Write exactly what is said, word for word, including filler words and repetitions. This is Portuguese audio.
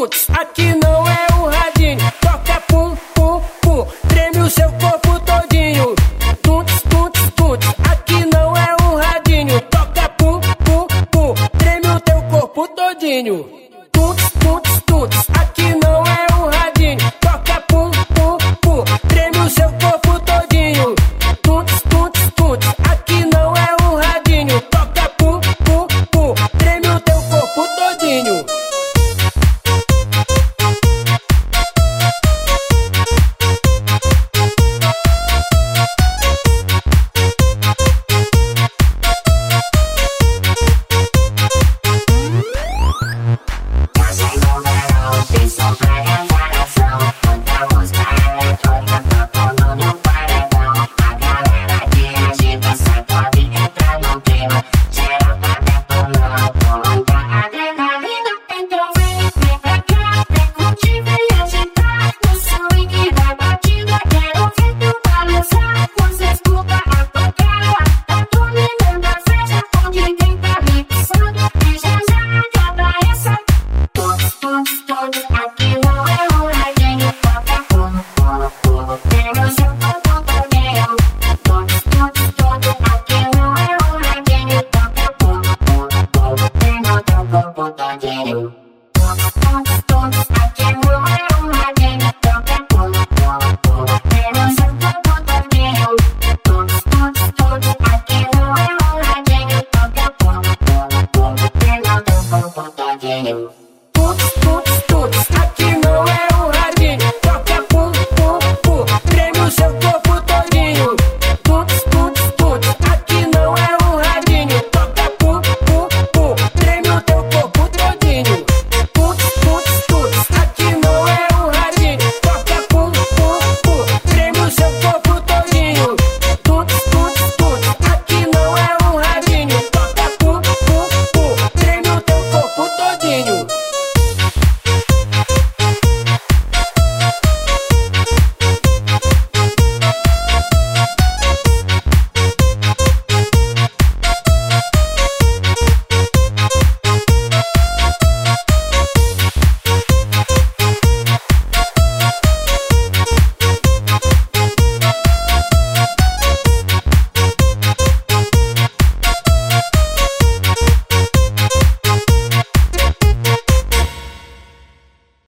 tuts. Aqui não é o radinho, toca pum, pum, pum. Treme o seu corpo todinho. Tuts, tuts, tuts. Aqui não é o radinho, toca pum, pum, pum. Treme o teu corpo todinho. Tuts, tuts, tuts. Aqui não é o radinho, toca pum, pum, pum. Treme o seu corpo todinho. Tuts, tuts, tuts. Aqui não é o radinho, toca pum, pum, pum. Treme o teu corpo todinho. Tuts, tuts.